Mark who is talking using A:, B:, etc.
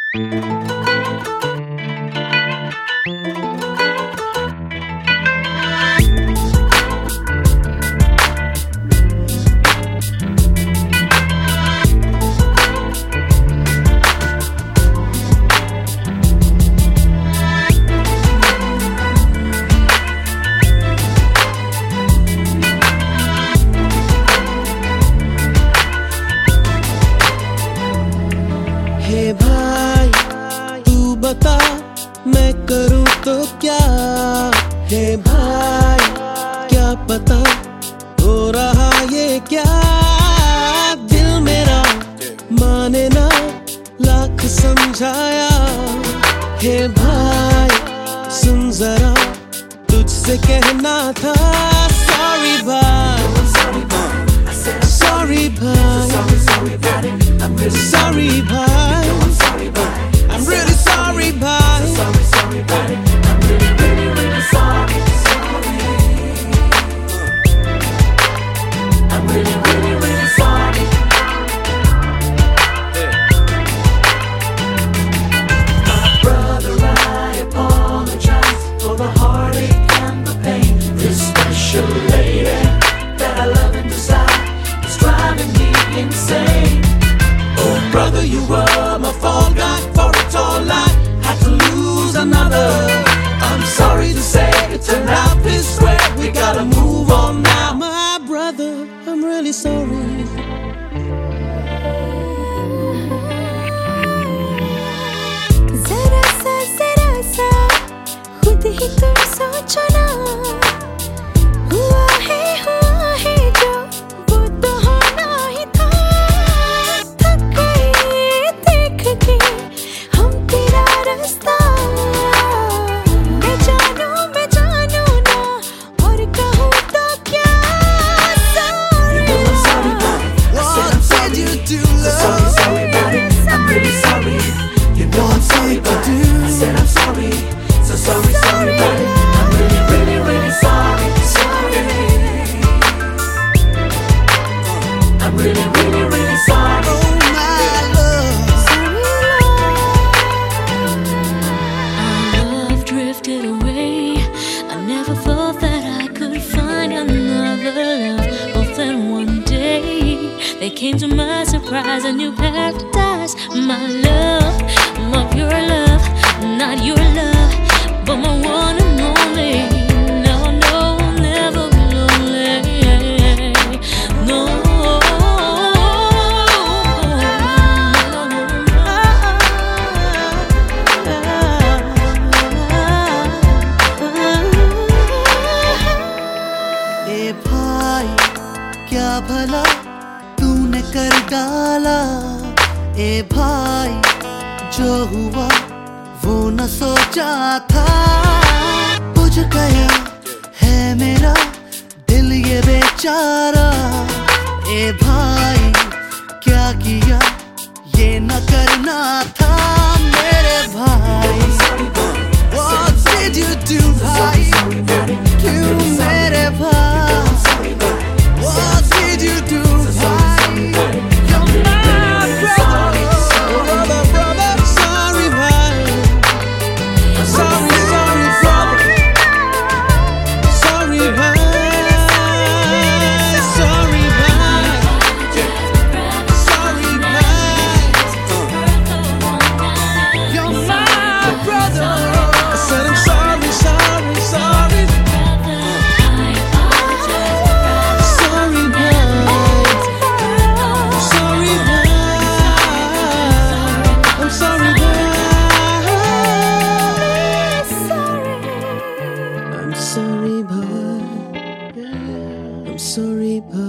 A: हे भाई तू बता मैं करूं तो क्या। हे भाई क्या पता हो रहा ये क्या। दिल मेरा माने ना लाख समझाया। हे भाई सुन जरा तुझसे कहना था। सॉरी भाई sorry भाई sorry भाई I'm really sorry भाई
B: I'm really sorry I'm really sorry My brother, I apologize for the heartache and the pain. This special lady that I love and desire is driving me insane.
A: Oh brother, you were my fall guy. For it all I had to lose another. I'm sorry to say it turned out this way. We gotta move on now. My brother, I'm really sorry.
C: जरा सा खुद ही तुम सोचो ना। हुआ है जो वो तो होना ही था। थक गए देख के हम तेरा रास्ता। मैं जानू ना और कहूँ तो क्या।
B: Sorry,
A: What did you do, love?
B: sorry about it. I'm really sorry. You know I'm sorry, but I said I'm sorry. So sorry about it. I'm really sorry. I'm really sorry.
A: Oh my love.
C: Our love drifted away. I never thought that I could find another love. But then one day they came to my surprise, a new paradise. My love, my pure love, not your love, but my one and only. No, never be lonely. No.
A: ए भाई क्या भला तूने कर डाला। ए भाई जो हुआ वो न सोचा था। बुझ गया है मेरा दिल ये बेचारा। ए भाई क्या किया ये न करना था मेरे भाई। What did you do भाई क्यों मेरे भाई। What did you do भाई। You're my brother, brother, sorry भाई। Sorry brother, sorry भाई, sorry भाई, sorry भाई। You're my brother, I said I'm sorry, sorry, sorry, sorry भाई, sorry भाई, I'm sorry भाई, I'm sorry भाई, I'm sorry भाई।